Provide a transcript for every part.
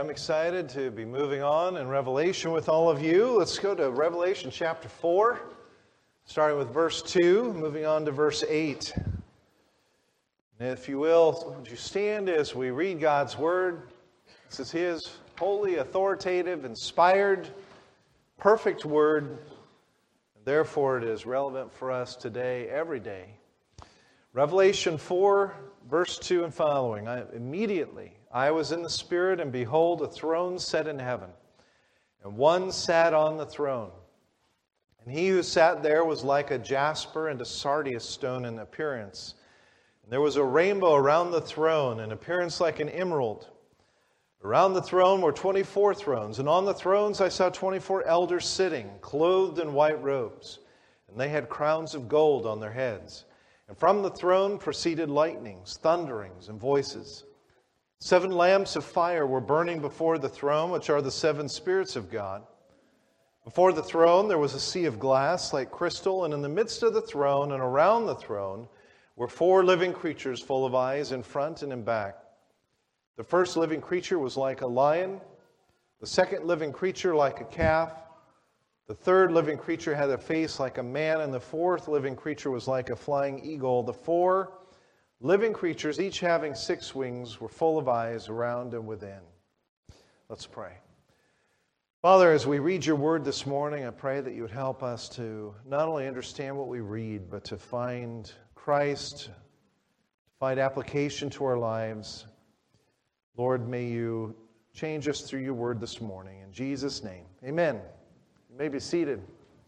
I'm excited to be moving on in Revelation with all of you. Let's go to Revelation chapter 4, starting with verse 2, moving on to verse 8. And if you will, would you stand as we read God's Word? This is His holy, authoritative, inspired, perfect Word. And therefore, it is relevant for us today, every day. Revelation 4, verse 2 and following. Immediately I was in the Spirit, and behold, a throne set in heaven. And one sat on the throne. And he who sat there was like a jasper and a sardius stone in appearance. And there was a rainbow around the throne, in appearance like an emerald. Around the throne were 24 thrones, and on the thrones I saw 24 elders sitting, clothed in white robes. And they had crowns of gold on their heads. And from the throne proceeded lightnings, thunderings, and voices. 7 lamps of fire were burning before the throne, which are the 7 spirits of God. Before the throne there was a sea of glass like crystal, and in the midst of the throne and around the throne were 4 living creatures full of eyes in front and in back. The first living creature was like a lion, the second living creature like a calf, the third living creature had a face like a man, and the fourth living creature was like a flying eagle. The 4 living creatures, each having 6 wings, were full of eyes around and within. Let's pray. Father, as we read your word this morning, I pray that you would help us to not only understand what we read, but to find Christ, to find application to our lives. Lord, may you change us through your word this morning. In Jesus' name, amen. You may be seated.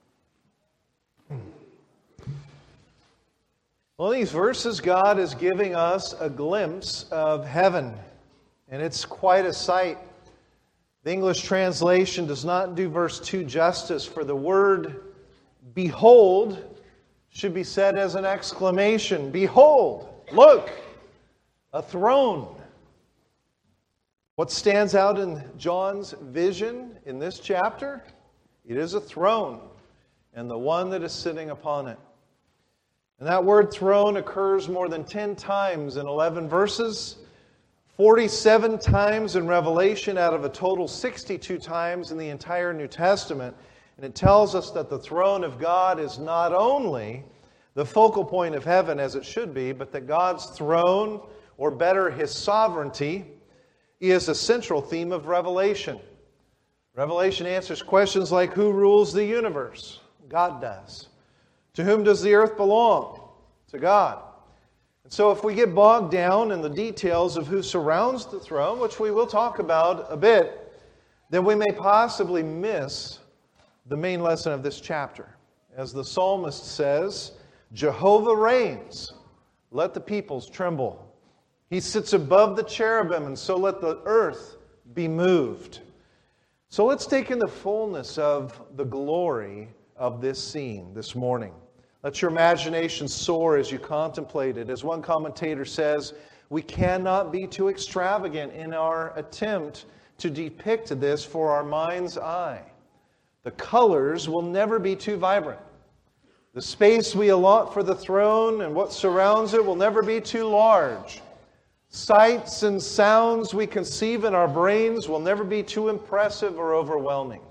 Well, in these verses, God is giving us a glimpse of heaven, and it's quite a sight. The English translation does not do verse 2 justice, for the word behold should be said as an exclamation. Behold, look, a throne. What stands out in John's vision in this chapter? It is a throne, and the one that is sitting upon it. And that word throne occurs more than 10 times in 11 verses, 47 times in Revelation out of a total 62 times in the entire New Testament. And it tells us that the throne of God is not only the focal point of heaven as it should be, but that God's throne, or better, His sovereignty, is a central theme of Revelation. Revelation answers questions like, who rules the universe? God does. To whom does the earth belong? To God. And so if we get bogged down in the details of who surrounds the throne, which we will talk about a bit, then we may possibly miss the main lesson of this chapter. As the psalmist says, Jehovah reigns, let the peoples tremble. He sits above the cherubim, and so let the earth be moved. So let's take in the fullness of the glory of this scene this morning. Let your imagination soar as you contemplate it. As one commentator says, we cannot be too extravagant in our attempt to depict this for our mind's eye. The colors will never be too vibrant. The space we allot for the throne and what surrounds it will never be too large. Sights and sounds we conceive in our brains will never be too impressive or overwhelming.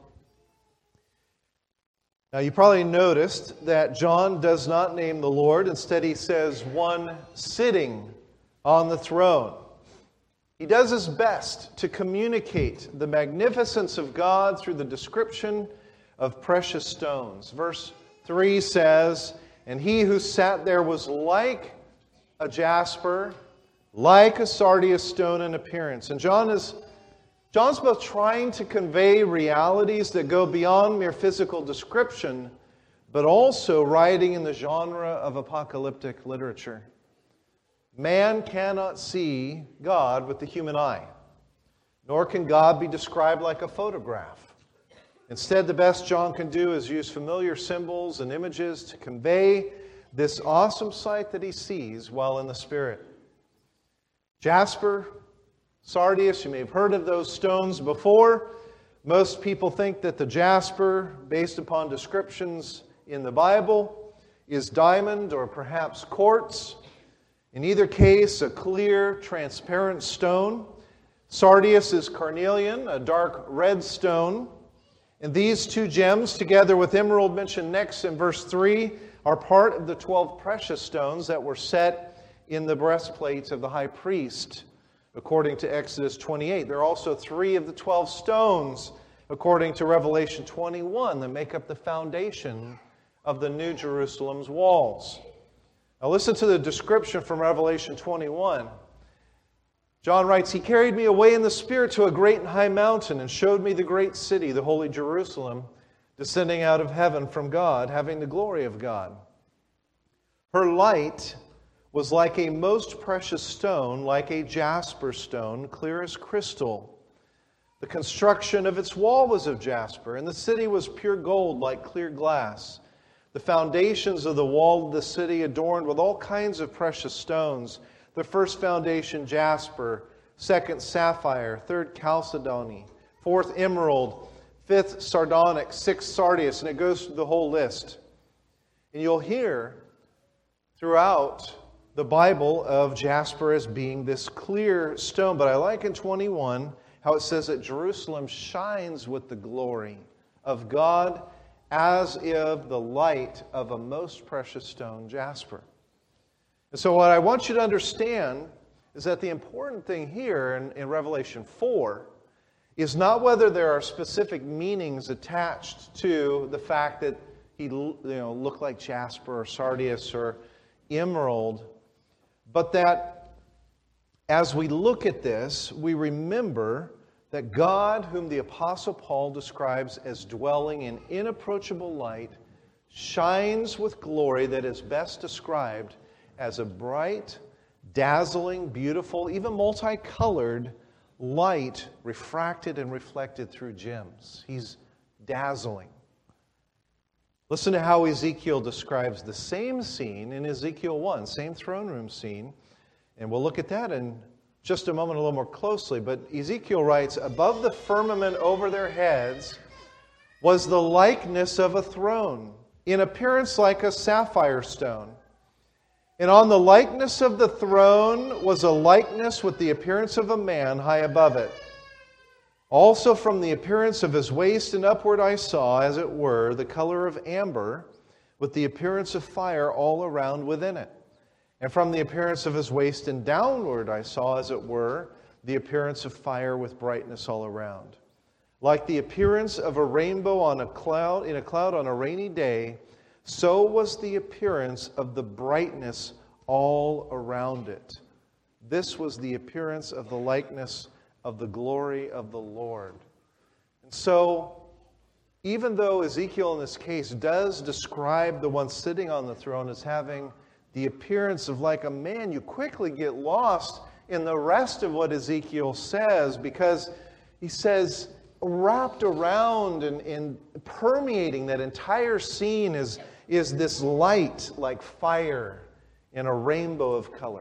Now, you probably noticed that John does not name the Lord. Instead, he says one sitting on the throne. He does his best to communicate the magnificence of God through the description of precious stones. Verse 3 says, and he who sat there was like a jasper, like a sardius stone in appearance. And John's both trying to convey realities that go beyond mere physical description, but also writing in the genre of apocalyptic literature. Man cannot see God with the human eye, nor can God be described like a photograph. Instead, the best John can do is use familiar symbols and images to convey this awesome sight that he sees while in the Spirit. Jasper, sardius, you may have heard of those stones before. Most people think that the jasper, based upon descriptions in the Bible, is diamond or perhaps quartz. In either case, a clear, transparent stone. Sardius is carnelian, a dark red stone. And these two gems, together with emerald mentioned next in verse 3, are part of the 12 precious stones that were set in the breastplates of the high priest, according to Exodus 28. There are also 3 of the 12 stones, according to Revelation 21, that make up the foundation of the New Jerusalem's walls. Now listen to the description from Revelation 21. John writes, "He carried me away in the Spirit to a great and high mountain and showed me the great city, the holy Jerusalem, descending out of heaven from God, having the glory of God. Her light was like a most precious stone, like a jasper stone, clear as crystal. The construction of its wall was of jasper, and the city was pure gold, like clear glass. The foundations of the wall of the city adorned with all kinds of precious stones. The first foundation, jasper. Second, sapphire. Third, chalcedony. Fourth, emerald. Fifth, sardonyx. Sixth, sardius." And it goes through the whole list. And you'll hear throughout the Bible of jasper as being this clear stone. But I like in 21 how it says that Jerusalem shines with the glory of God as if the light of a most precious stone, jasper. And so what I want you to understand is that the important thing here in Revelation 4 is not whether there are specific meanings attached to the fact that he looked like jasper or sardius or emerald, but that as we look at this, we remember that God, whom the Apostle Paul describes as dwelling in inapproachable light, shines with glory that is best described as a bright, dazzling, beautiful, even multicolored light refracted and reflected through gems. He's dazzling. Listen to how Ezekiel describes the same scene in Ezekiel 1, same throne room scene. And we'll look at that in just a moment a little more closely. But Ezekiel writes, "Above the firmament over their heads was the likeness of a throne, in appearance like a sapphire stone. And on the likeness of the throne was a likeness with the appearance of a man high above it. Also from the appearance of his waist and upward I saw, as it were, the color of amber, with the appearance of fire all around within it. And from the appearance of his waist and downward I saw, as it were, the appearance of fire with brightness all around. Like the appearance of a rainbow in a cloud on a rainy day, so was the appearance of the brightness all around it. This was the appearance of the likeness of the glory of the Lord." And so, even though Ezekiel in this case does describe the one sitting on the throne as having the appearance of like a man, you quickly get lost in the rest of what Ezekiel says, because he says wrapped around and permeating that entire scene is this light like fire in a rainbow of color.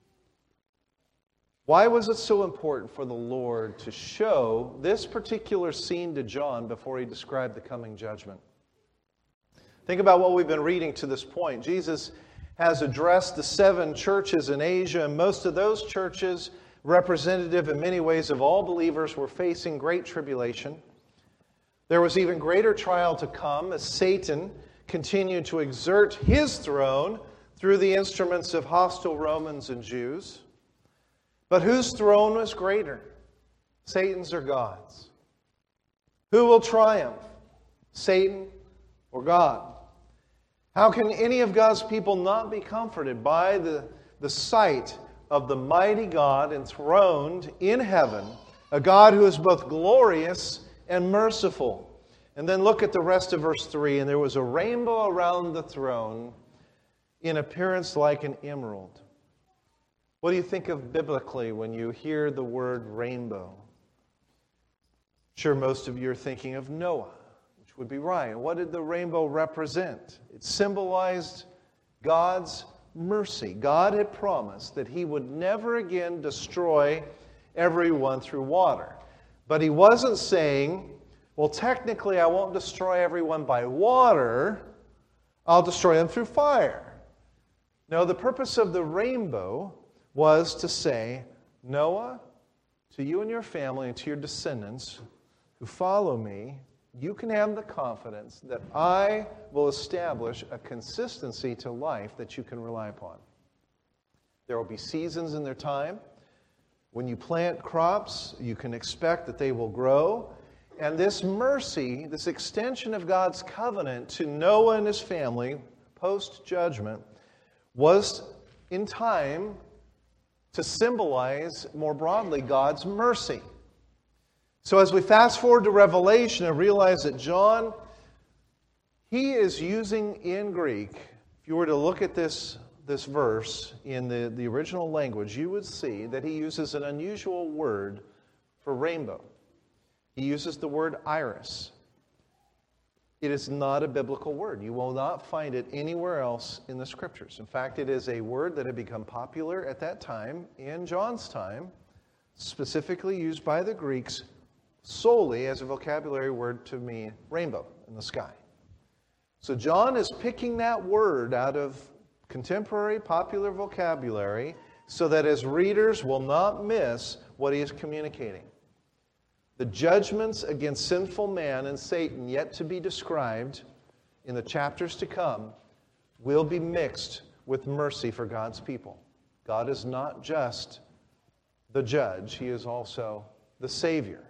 Why was it so important for the Lord to show this particular scene to John before he described the coming judgment? Think about what we've been reading to this point. Jesus has addressed the 7 churches in Asia, and most of those churches, representative in many ways of all believers, were facing great tribulation. There was even greater trial to come as Satan continued to exert his throne through the instruments of hostile Romans and Jews. But whose throne was greater? Satan's or God's? Who will triumph? Satan or God? How can any of God's people not be comforted by the sight of the mighty God enthroned in heaven, a God who is both glorious and merciful? And then look at the rest of verse 3. "And there was a rainbow around the throne in appearance like an emerald." What do you think of biblically when you hear the word rainbow? Sure, most of you are thinking of Noah, which would be right. What did the rainbow represent? It symbolized God's mercy. God had promised that he would never again destroy everyone through water. But he wasn't saying, well, technically I won't destroy everyone by water, I'll destroy them through fire. No, the purpose of the rainbow was to say, Noah, to you and your family and to your descendants who follow me, you can have the confidence that I will establish a consistency to life that you can rely upon. There will be seasons in their time. When you plant crops, you can expect that they will grow. And this mercy, this extension of God's covenant to Noah and his family post-judgment, was in time to symbolize more broadly God's mercy. So as we fast forward to Revelation and realize that John, he is using in Greek, if you were to look at this verse in the original language, you would see that he uses an unusual word for rainbow. He uses the word iris. It is not a biblical word. You will not find it anywhere else in the Scriptures. In fact, it is a word that had become popular at that time, in John's time, specifically used by the Greeks solely as a vocabulary word to mean rainbow in the sky. So John is picking that word out of contemporary popular vocabulary so that his readers will not miss what he is communicating. The judgments against sinful man and Satan yet to be described in the chapters to come will be mixed with mercy for God's people. God is not just the judge, he is also the Savior.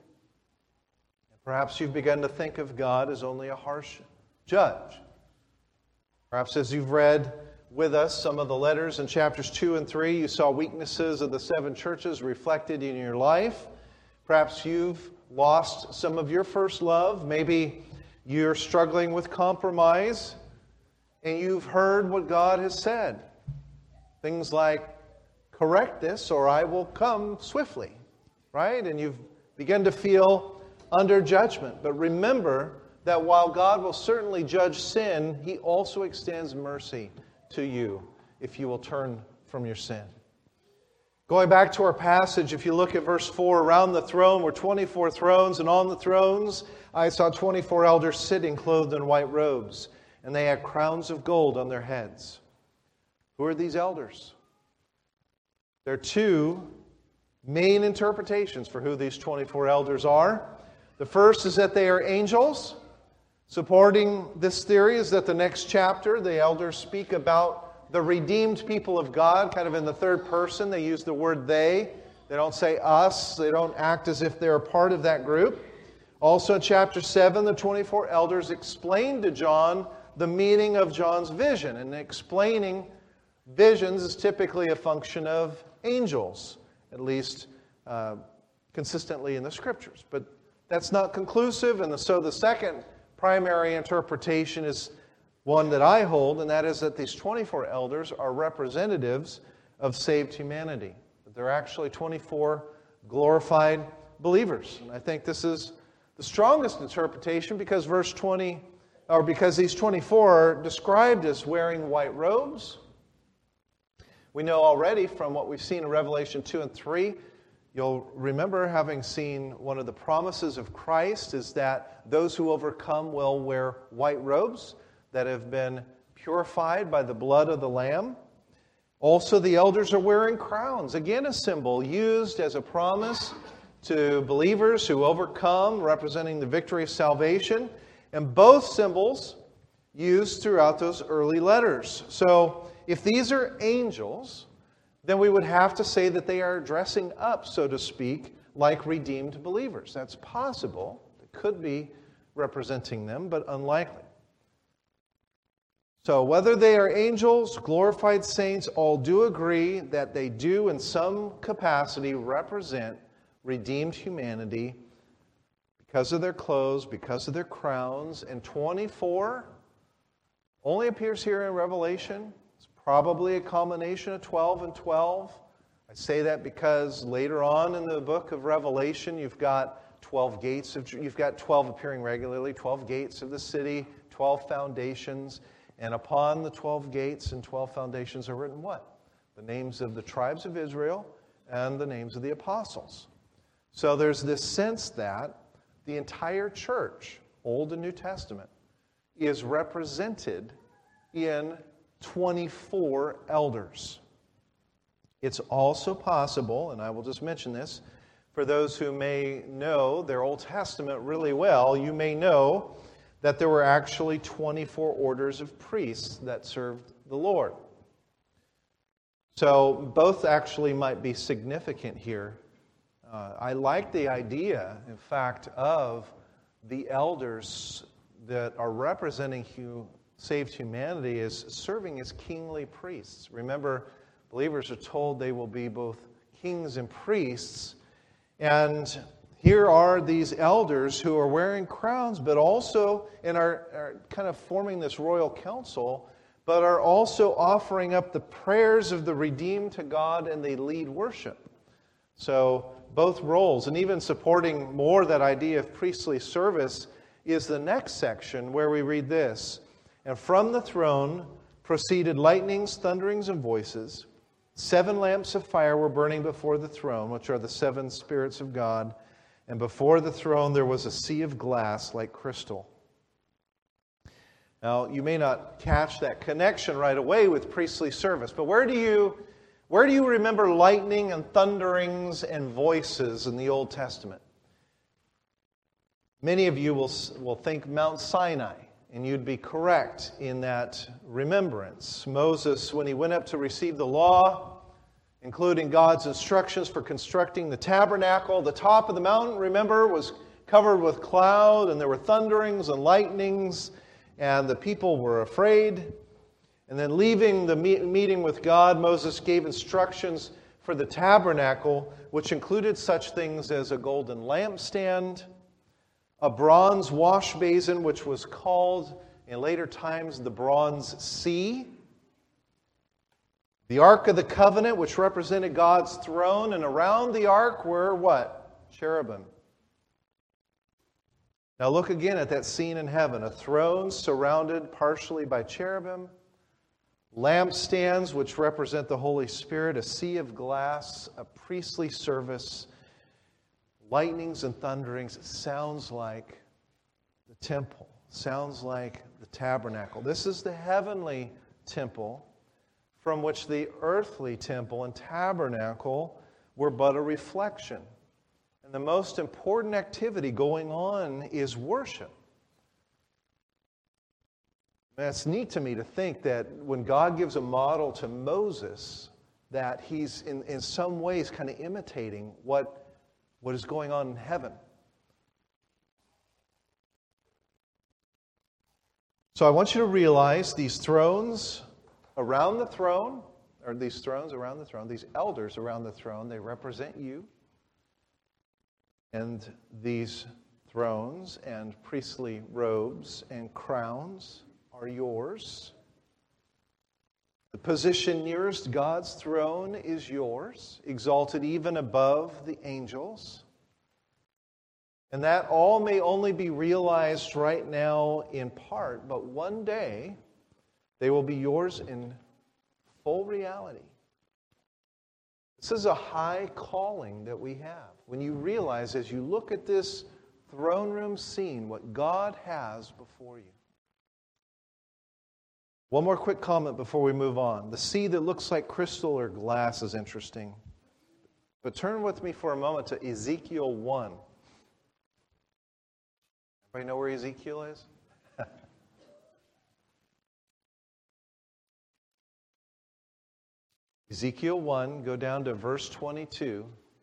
Perhaps you've begun to think of God as only a harsh judge. Perhaps as you've read with us some of the letters in chapters 2 and 3, you saw weaknesses of the 7 churches reflected in your life. Perhaps you've lost some of your first love. Maybe you're struggling with compromise, and you've heard what God has said. Things like, correct this or I will come swiftly, right? And you've begun to feel under judgment. But remember that while God will certainly judge sin, he also extends mercy to you if you will turn from your sin. Going back to our passage, if you look at verse 4, around the throne were 24 thrones, and on the thrones I saw 24 elders sitting clothed in white robes, and they had crowns of gold on their heads. Who are these elders? There are 2 main interpretations for who these 24 elders are. The first is that they are angels. Supporting this theory is that the next chapter, the elders speak about the redeemed people of God, kind of in the third person. They use the word they. They don't say us. They don't act as if they're a part of that group. Also in chapter 7, the 24 elders explain to John the meaning of John's vision. And explaining visions is typically a function of angels, at least consistently in the Scriptures. But that's not conclusive, and so the second primary interpretation is one that I hold, and that is that these 24 elders are representatives of saved humanity. That they're actually 24 glorified believers. And I think this is the strongest interpretation because because these 24 are described as wearing white robes. We know already from what we've seen in Revelation 2 and 3, you'll remember having seen one of the promises of Christ is that those who overcome will wear white robes that have been purified by the blood of the Lamb. Also, the elders are wearing crowns, again a symbol used as a promise to believers who overcome, representing the victory of salvation, and both symbols used throughout those early letters. So, if these are angels, then we would have to say that they are dressing up, so to speak, like redeemed believers. That's possible. It could be representing them, but unlikely. So whether they are angels, glorified saints, all do agree that they do in some capacity represent redeemed humanity because of their clothes, because of their crowns. And 24 only appears here in Revelation. Probably a combination of 12 and 12. I say that because later on in the book of Revelation, you've got 12 gates. You've got 12 appearing regularly, 12 gates of the city, 12 foundations. And upon the 12 gates and 12 foundations are written what? The names of the tribes of Israel and the names of the apostles. So there's this sense that the entire church, Old and New Testament, is represented in 24 elders. It's also possible, and I will just mention this, For those who may know their Old Testament really well, you may know that there were actually 24 orders of priests that served the Lord. So both actually might be significant here. I like the idea, in fact, of the elders that are representing saved humanity as serving as kingly priests. Remember, believers are told they will be both kings and priests. And here are these elders who are wearing crowns, but also, and are kind of forming this royal council, but are also offering up the prayers of the redeemed to God, and they lead worship. So both roles, and even supporting more that idea of priestly service, is the next section where we read this. And from the throne proceeded lightnings, thunderings, and voices. 7 lamps of fire were burning before the throne, which are the 7 spirits of God. And before the throne there was a sea of glass like crystal. Now, you may not catch that connection right away with priestly service, but where do you remember lightning and thunderings and voices in the Old Testament? Many of you will think Mount Sinai, and you'd be correct in that remembrance. Moses, when he went up to receive the law, including God's instructions for constructing the tabernacle, the top of the mountain, remember, was covered with cloud, and there were thunderings and lightnings, and the people were afraid. And then leaving the meeting with God, Moses gave instructions for the tabernacle, which included such things as a golden lampstand, a bronze wash basin, which was called in later times the Bronze Sea, the Ark of the Covenant, which represented God's throne, and around the ark were what? Cherubim. Now look again at that scene in heaven. A throne surrounded partially by cherubim, lampstands, which represent the Holy Spirit, a sea of glass, a priestly service, lightnings and thunderings. It sounds like the temple, sounds like the tabernacle. This is the heavenly temple, from which the earthly temple and tabernacle were but a reflection. And the most important activity going on is worship. And it's neat to me to think that when God gives a model to Moses, that he's in some ways kind of imitating what is going on in heaven. So I want you to realize these thrones around the throne, or these thrones around the throne, these elders around the throne, they represent you. And these thrones and priestly robes and crowns are yours. The position nearest God's throne is yours, exalted even above the angels. And that all may only be realized right now in part, but one day they will be yours in full reality. This is a high calling that we have. When you realize, as you look at this throne room scene, what God has before you. One more quick comment before we move on. The sea that looks like crystal or glass is interesting. But turn with me for a moment to Ezekiel 1. Everybody know where Ezekiel is? Ezekiel 1, go down to verse 22,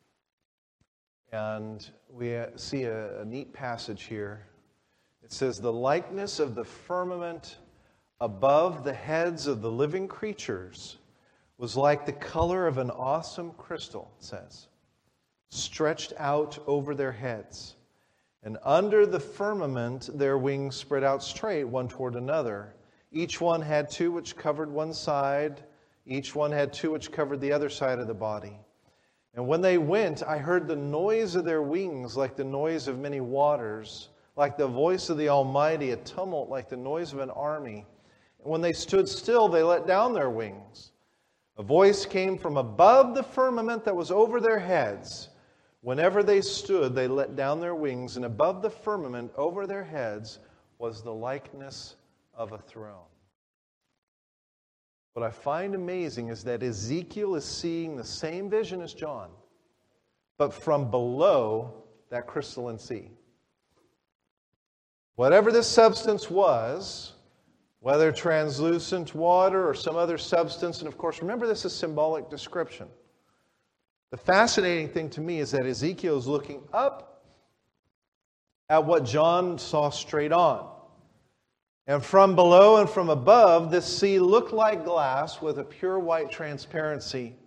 and we see a neat passage here. It says, "The likeness of the firmament above the heads of the living creatures was like the color of an awesome crystal," it says, "stretched out over their heads. And under the firmament their wings spread out straight, one toward another. Each one had 2 which covered one side. Each one had 2 which covered the other side of the body. And when they went, I heard the noise of their wings like the noise of many waters, like the voice of the Almighty, a tumult like the noise of an army. And when they stood still, they let down their wings. A voice came from above the firmament that was over their heads. Whenever they stood, they let down their wings, and above the firmament over their heads was the likeness of a throne." What I find amazing is that Ezekiel is seeing the same vision as John. but from below that crystalline sea. Whatever this substance was, whether translucent water or some other substance, and of course, remember this is symbolic description. The fascinating thing to me is that Ezekiel is looking up at what John saw straight on. And from below and from above, this sea looked like glass with a pure white transparency.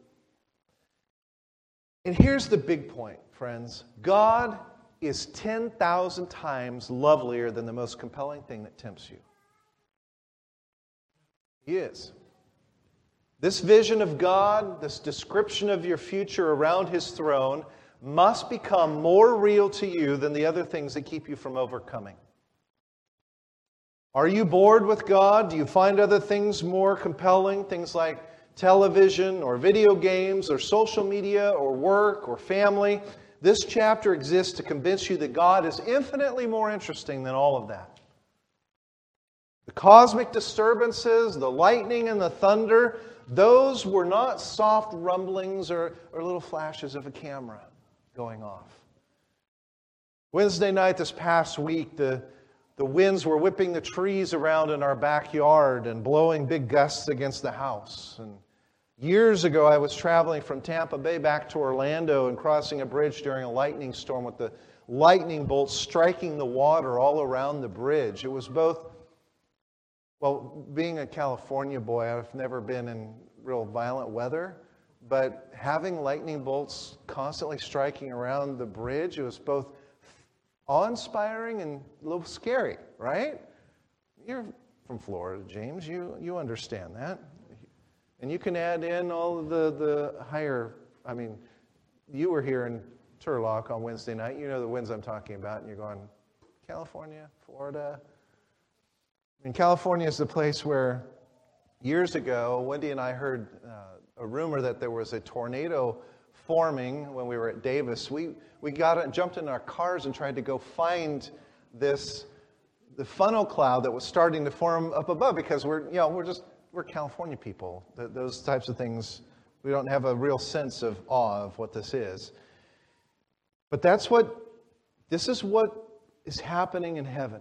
And here's the big point, friends. God is 10,000 times lovelier than the most compelling thing that tempts you. He is. This vision of God, this description of your future around His throne, must become more real to you than the other things that keep you from overcoming. Are you bored with God? Do you find other things more compelling? Things like television or video games or social media or work or family? This chapter exists to convince you that God is infinitely more interesting than all of that. The cosmic disturbances, the lightning and the thunder, those were not soft rumblings or little flashes of a camera going off. Wednesday night this past week, the winds were whipping the trees around in our backyard and blowing big gusts against the house. And years ago, I was traveling from Tampa Bay back to Orlando and crossing a bridge during a lightning storm with the lightning bolts striking the water all around the bridge. It was both, well, being a California boy, I've never been in real violent weather, but having lightning bolts constantly striking around the bridge, it was both awe-inspiring and a little scary, right? You're from Florida, James. You understand that. And you can add in all of the higher, you were here in Turlock on Wednesday night. You know the winds I'm talking about, and you're going, California, Florida. And California is the place where years ago, Wendy and I heard a rumor that there was a tornado forming when we were at Davis. We jumped in our cars and tried to go find the funnel cloud that was starting to form up above, because we're California people. Those types of things, we don't have a real sense of awe of what this is. But this is what is happening in heaven.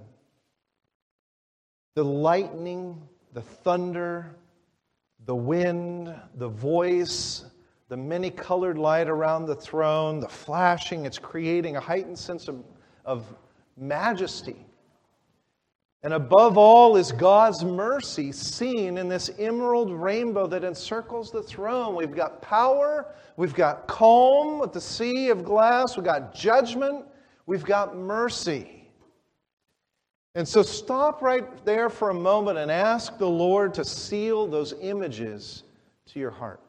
The lightning, the thunder, the wind, the voice, the many-colored light around the throne, the flashing, it's creating a heightened sense of majesty. And above all is God's mercy seen in this emerald rainbow that encircles the throne. We've got power, we've got calm with the sea of glass, we've got judgment, we've got mercy. And so stop right there for a moment and ask the Lord to seal those images to your heart.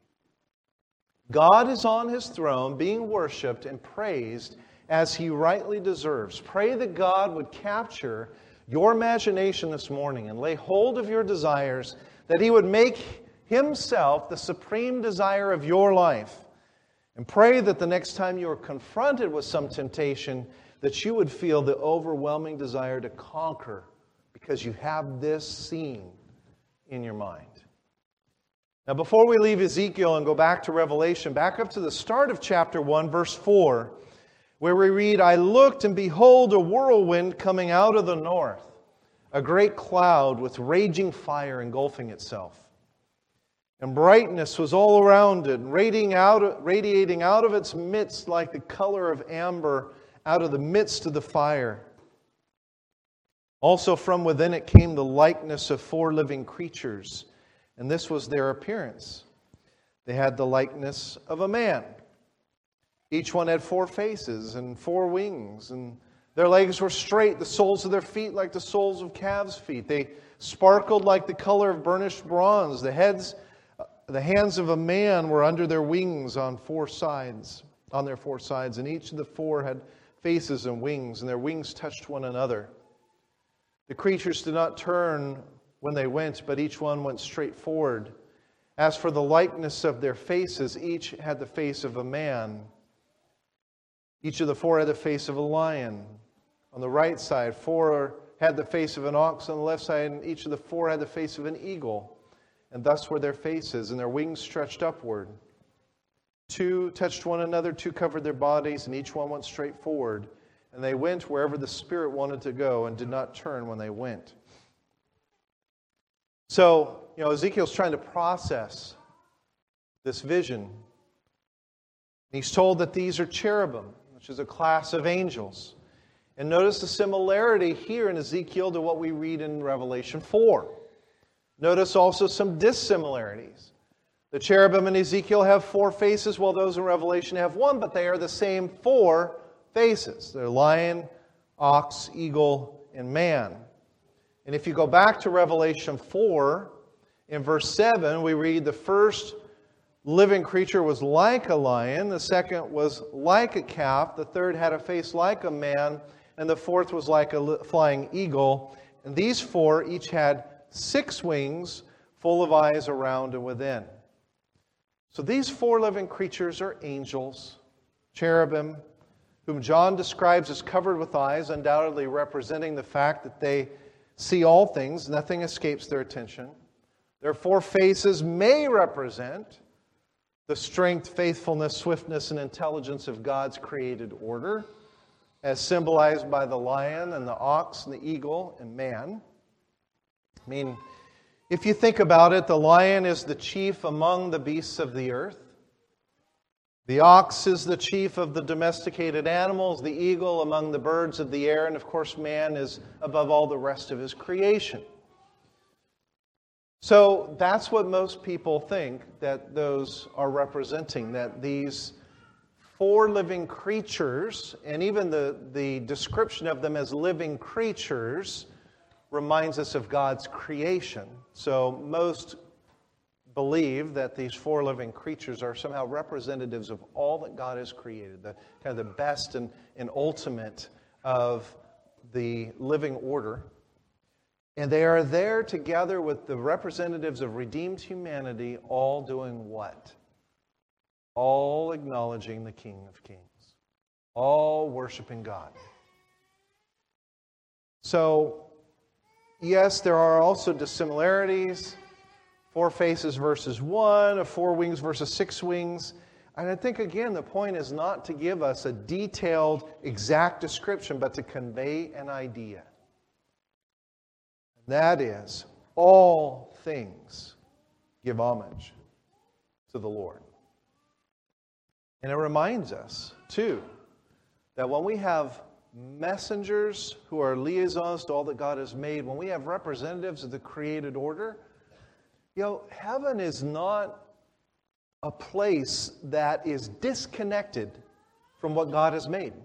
God is on His throne being worshiped and praised as He rightly deserves. Pray that God would capture your imagination this morning and lay hold of your desires, that He would make Himself the supreme desire of your life. And pray that the next time you are confronted with some temptation, that you would feel the overwhelming desire to conquer because you have this scene in your mind. Now, before we leave Ezekiel and go back to Revelation, back up to the start of chapter 1, verse 4, where we read, I looked, and behold, a whirlwind coming out of the north, a great cloud with raging fire engulfing itself. And brightness was all around it, radiating out of its midst like the color of amber out of the midst of the fire. Also from within it came the likeness of 4 living creatures, and this was their appearance. They had the likeness of a man. Each one had 4 faces and 4 wings, and their legs were straight, the soles of their feet like the soles of calves' feet. They sparkled like the color of burnished bronze. The hands of a man were under their wings on their 4 sides, and each of the 4 had faces and wings, and their wings touched one another. The creatures did not turn when they went, but each one went straight forward. As for the likeness of their faces, each had the face of a man. Each of the 4 had the face of a lion. On the right side, 4 had the face of an ox. On the left side, and each of the 4 had the face of an eagle. And thus were their faces, and their wings stretched upward. 2 touched one another, 2 covered their bodies, and each one went straight forward. And they went wherever the Spirit wanted to go and did not turn when they went. So, Ezekiel's trying to process this vision. He's told that these are cherubim, which is a class of angels. And notice the similarity here in Ezekiel to what we read in Revelation 4. Notice also some dissimilarities. The cherubim in Ezekiel have 4 faces, while those in Revelation have 1, but they are the same 4 faces. They're lion, ox, eagle, and man. And if you go back to Revelation 4, in verse 7, we read the first living creature was like a lion, the second was like a calf, the third had a face like a man, and the fourth was like a flying eagle. And these 4 each had 6 wings, full of eyes around and within. So these 4 living creatures are angels, cherubim, whom John describes as covered with eyes, undoubtedly representing the fact that they see all things, nothing escapes their attention. Their 4 faces may represent the strength, faithfulness, swiftness, and intelligence of God's created order, as symbolized by the lion and the ox and the eagle and man. I mean, if you think about it, the lion is the chief among the beasts of the earth. The ox is the chief of the domesticated animals, the eagle among the birds of the air, and of course man is above all the rest of his creation. So that's what most people think that those are representing, that these 4 living creatures, and even the description of them as living creatures, reminds us of God's creation. So most believe that these 4 living creatures are somehow representatives of all that God has created, the kind of the best and ultimate of the living order. And they are there together with the representatives of redeemed humanity, all doing what? All acknowledging the King of Kings. All worshiping God. So, yes, there are also dissimilarities. 4 faces versus 1, 4 wings versus 6 wings. And I think, again, the point is not to give us a detailed, exact description, but to convey an idea. That is, all things give homage to the Lord. And it reminds us, too, that when we have messengers who are liaisons to all that God has made, when we have representatives of the created order, heaven is not a place that is disconnected from what God has made.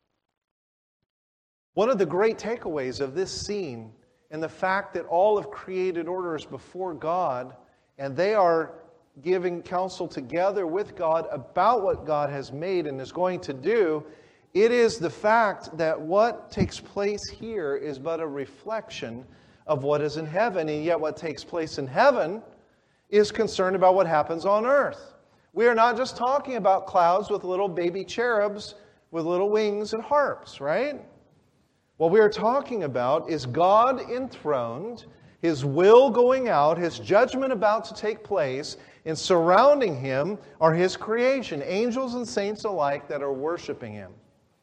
One of the great takeaways of this scene and the fact that all of created order is before God, and they are giving counsel together with God about what God has made and is going to do, it is the fact that what takes place here is but a reflection of what is in heaven, and yet what takes place in heaven is concerned about what happens on earth. We are not just talking about clouds with little baby cherubs with little wings and harps, right? What we are talking about is God enthroned, His will going out, His judgment about to take place, and surrounding Him are His creation, angels and saints alike that are worshiping Him.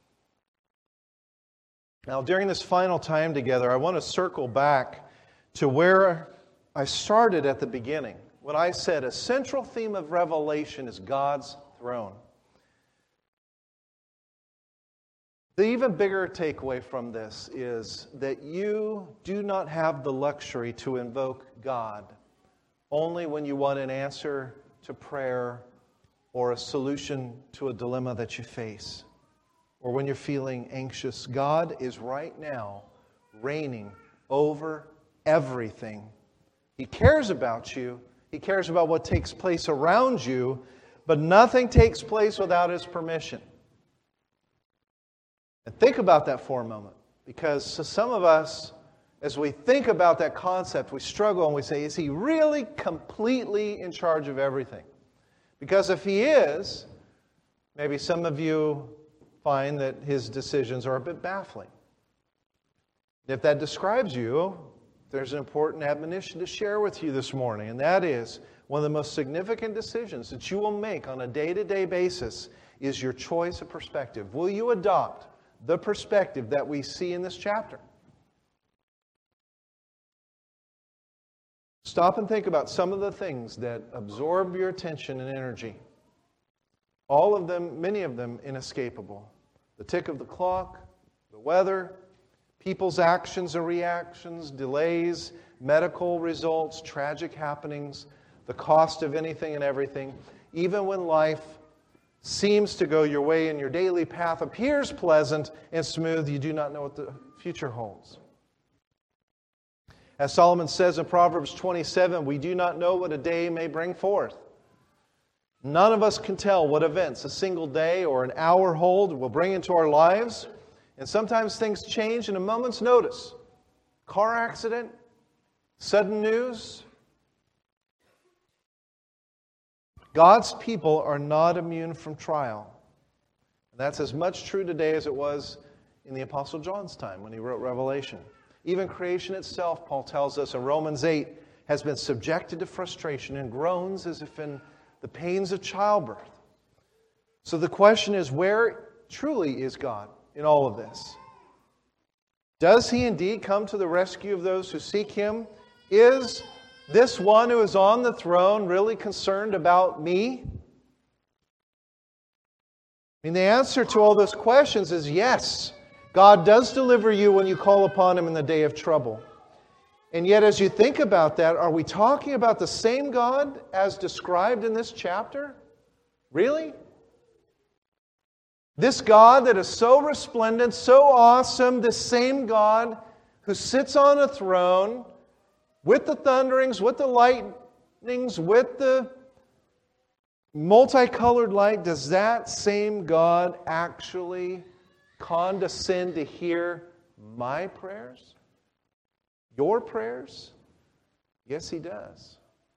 Now, during this final time together, I want to circle back to where I started at the beginning, when I said a central theme of Revelation is God's throne. The even bigger takeaway from this is that you do not have the luxury to invoke God only when you want an answer to prayer or a solution to a dilemma that you face, or when you're feeling anxious. God is right now reigning over everything. He cares about you. He cares about what takes place around you, but nothing takes place without His permission. And think about that for a moment, because to some of us, as we think about that concept, we struggle and we say, is He really completely in charge of everything? Because if He is, maybe some of you find that His decisions are a bit baffling. If that describes you, there's an important admonition to share with you this morning, and that is, one of the most significant decisions that you will make on a day-to-day basis is your choice of perspective. Will you adopt the perspective that we see in this chapter? Stop and think about some of the things that absorb your attention and energy. All of them, many of them, inescapable. The tick of the clock, the weather, people's actions or reactions, delays, medical results, tragic happenings, the cost of anything and everything. Even when life seems to go your way and your daily path appears pleasant and smooth, you do not know what the future holds. As Solomon says in Proverbs 27, we do not know what a day may bring forth. None of us can tell what events a single day or an hour hold will bring into our lives. And sometimes things change in a moment's notice. Car accident, sudden news. God's people are not immune from trial. And that's as much true today as it was in the Apostle John's time when he wrote Revelation. Even creation itself, Paul tells us in Romans 8, has been subjected to frustration and groans as if in the pains of childbirth. So the question is, where truly is God in all of this? Does He indeed come to the rescue of those who seek Him? Is this one who is on the throne really concerned about me? The answer to all those questions is yes. God does deliver you when you call upon Him in the day of trouble. And yet, as you think about that, are we talking about the same God as described in this chapter? Really? This God that is so resplendent, so awesome, this same God who sits on a throne with the thunderings, with the lightnings, with the multicolored light, does that same God actually condescend to hear my prayers? Your prayers? Yes, He does.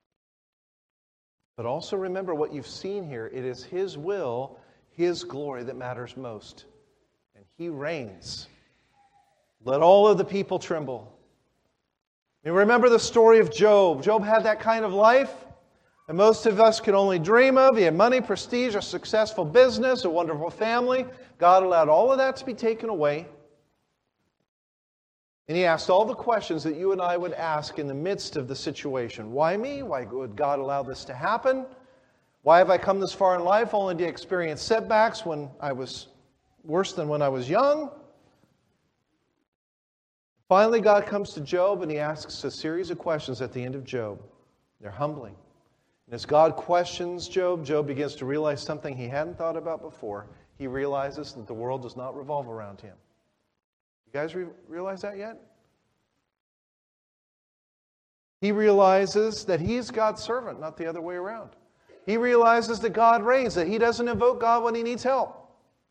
But also remember what you've seen here. It is His will, His glory that matters most. And He reigns. Let all of the people tremble. You remember the story of Job. Job had that kind of life that most of us could only dream of. He had money, prestige, a successful business, a wonderful family. God allowed all of that to be taken away. And He asked all the questions that you and I would ask in the midst of the situation. Why me? Why would God allow this to happen? Why have I come this far in life only to experience setbacks when I was worse than when I was young? Finally, God comes to Job and He asks a series of questions at the end of Job. They're humbling. And as God questions Job, Job begins to realize something he hadn't thought about before. He realizes that the world does not revolve around him. You guys realize that yet? He realizes that he's God's servant, not the other way around. He realizes that God reigns, that he doesn't invoke God when he needs help.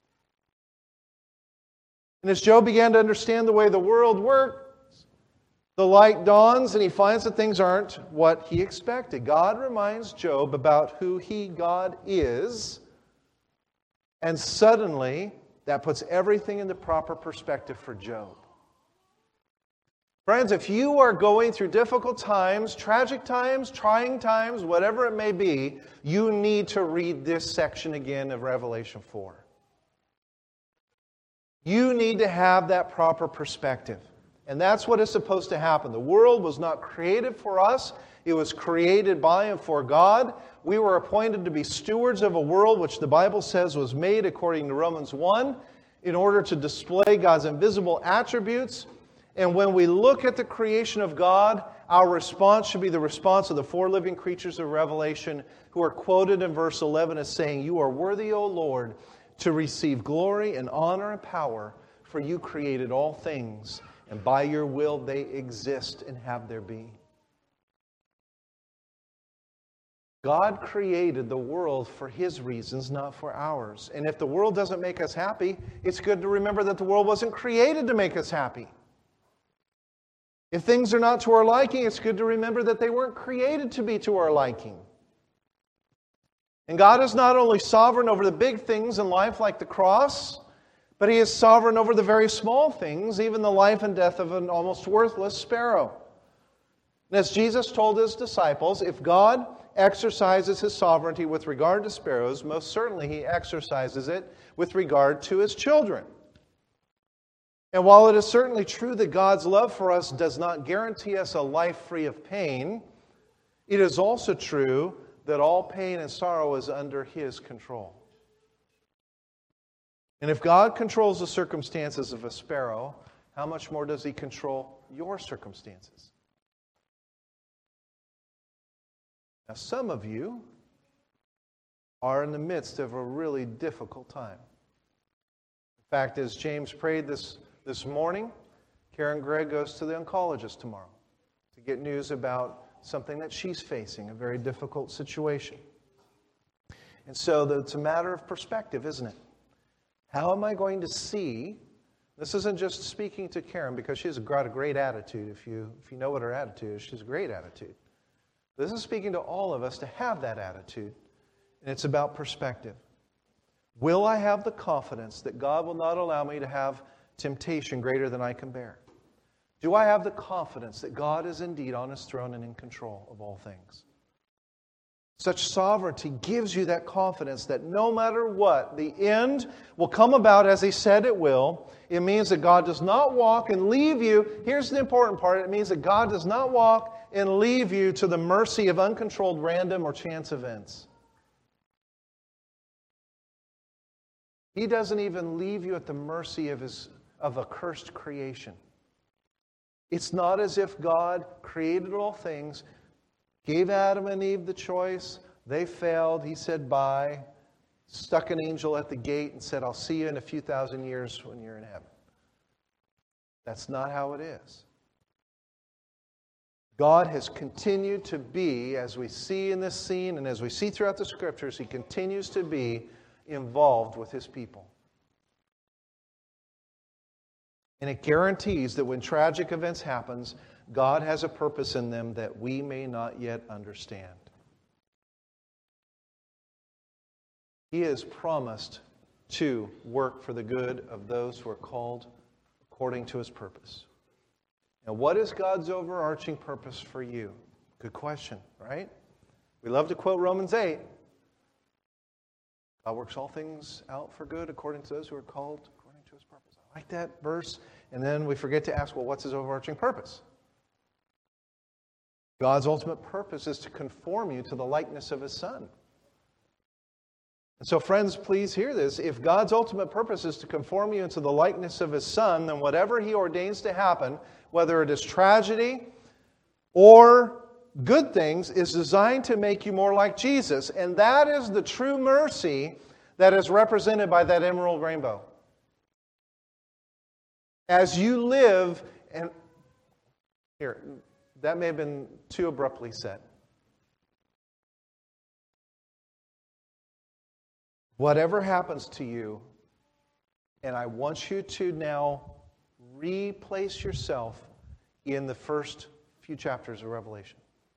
And as Job began to understand the way the world works, the light dawns and he finds that things aren't what he expected. God reminds Job about who God is, and suddenly that puts everything in the proper perspective for Job. Friends, if you are going through difficult times, tragic times, trying times, whatever it may be, you need to read this section again of Revelation 4. You need to have that proper perspective. And that's what is supposed to happen. The world was not created for us. It was created by and for God. We were appointed to be stewards of a world which the Bible says was made, according to Romans 1, in order to display God's invisible attributes. And when we look at the creation of God, our response should be the response of the four living creatures of Revelation, who are quoted in verse 11 as saying, "You are worthy, O Lord, to receive glory and honor and power, for you created all things, and by your will they exist and have their being." God created the world for His reasons, not for ours. And if the world doesn't make us happy, it's good to remember that the world wasn't created to make us happy. If things are not to our liking, it's good to remember that they weren't created to be to our liking. And God is not only sovereign over the big things in life like the cross, but He is sovereign over the very small things, even the life and death of an almost worthless sparrow. And as Jesus told His disciples, if God exercises his sovereignty with regard to sparrows, most certainly he exercises it with regard to his children. And while it is certainly true that God's love for us does not guarantee us a life free of pain, it is also true that all pain and sorrow is under his control. And if God controls the circumstances of a sparrow, how much more does he control your circumstances? Now, some of you are in the midst of a really difficult time. In fact, as James prayed this morning, Karen Gregg goes to the oncologist tomorrow to get news about something that she's facing, a very difficult situation. And so it's a matter of perspective, isn't it? How am I going to see? This isn't just speaking to Karen because she's got a great attitude. If you know what her attitude is, she's a great attitude. This is speaking to all of us to have that attitude, and it's about perspective. Will I have the confidence that God will not allow me to have temptation greater than I can bear? Do I have the confidence that God is indeed on his throne and in control of all things? Such sovereignty gives you that confidence that no matter what, the end will come about as he said it will. It means that God does not walk and leave you. Here's the important part. It means that God does not walk and leave you to the mercy of uncontrolled random or chance events. He doesn't even leave you at the mercy of a cursed creation. It's not as if God created all things, gave Adam and Eve the choice, they failed, he said bye, stuck an angel at the gate and said, I'll see you in a few thousand years when you're in heaven. That's not how it is. God has continued to be, as we see in this scene and as we see throughout the Scriptures, he continues to be involved with his people. And it guarantees that when tragic events happen, God has a purpose in them that we may not yet understand. He has promised to work for the good of those who are called according to his purpose. Now, what is God's overarching purpose for you? Good question, right? We love to quote Romans 8. God works all things out for good according to those who are called according to his purpose. I like that verse. And then we forget to ask, well, what's his overarching purpose? God's ultimate purpose is to conform you to the likeness of his Son. And so, friends, please hear this. If God's ultimate purpose is to conform you into the likeness of his Son, then whatever he ordains to happen, whether it is tragedy or good things, is designed to make you more like Jesus. And that is the true mercy that is represented by that emerald rainbow. As you live, and here, that may have been too abruptly said. Whatever happens to you, and I want you to now replace yourself in the first few chapters of Revelation.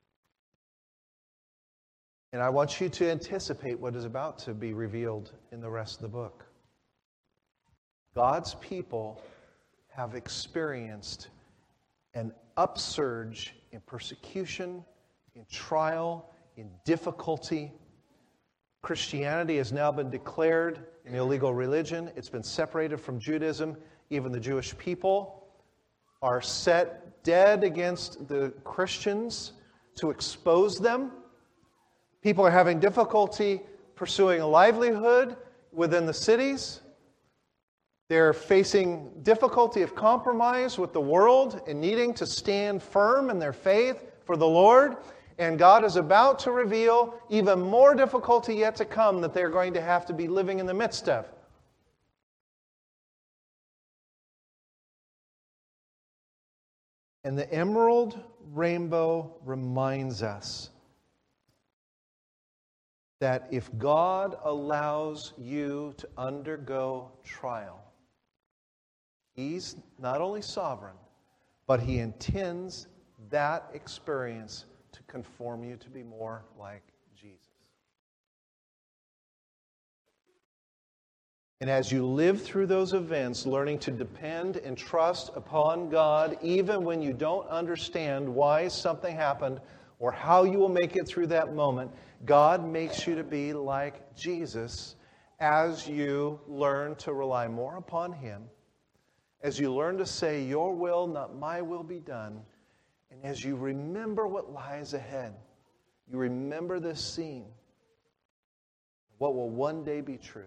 And I want you to anticipate what is about to be revealed in the rest of the book. God's people have experienced an upsurge in persecution, in trial, in difficulty. Christianity has now been declared an illegal religion. It's been separated from Judaism. Even the Jewish people are set dead against the Christians to expose them. People are having difficulty pursuing a livelihood within the cities. They're facing difficulty of compromise with the world and needing to stand firm in their faith for the Lord. And God is about to reveal even more difficulty yet to come that they're going to have to be living in the midst of. And the emerald rainbow reminds us that if God allows you to undergo trial, he's not only sovereign, but he intends that experience to conform you to be more like Jesus. And as you live through those events, learning to depend and trust upon God, even when you don't understand why something happened or how you will make it through that moment. God makes you to be like Jesus as you learn to rely more upon Him, as you learn to say, your will, not my will, be done, and as you remember what lies ahead. You remember this scene, what will one day be true.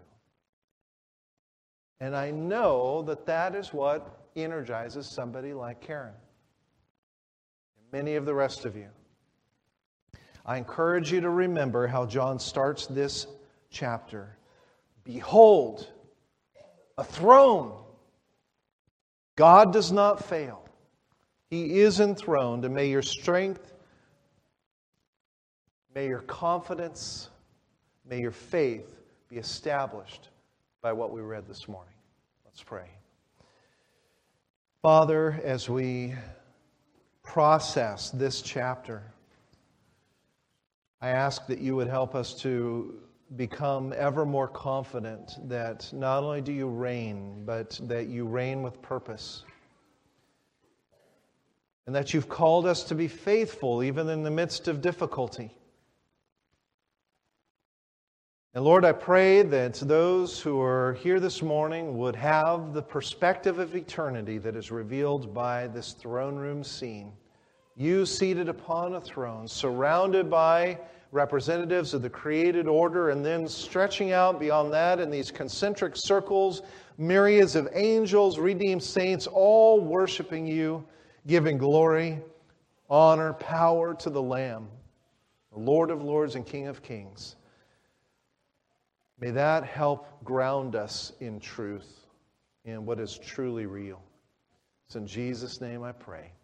And I know that that is what energizes somebody like Karen and many of the rest of you. I encourage you to remember how John starts this chapter. Behold, a throne. God does not fail. He is enthroned, and may your strength, may your confidence, may your faith be established by what we read this morning. Let's pray. Father, as we process this chapter, I ask that you would help us to become ever more confident that not only do you reign, but that you reign with purpose. And that you've called us to be faithful even in the midst of difficulty. And Lord, I pray that those who are here this morning would have the perspective of eternity that is revealed by this throne room scene. You seated upon a throne, surrounded by representatives of the created order, and then stretching out beyond that in these concentric circles, myriads of angels, redeemed saints, all worshiping you, giving glory, honor, power to the Lamb, the Lord of lords and King of kings. May that help ground us in truth, in what is truly real. It's in Jesus' name I pray.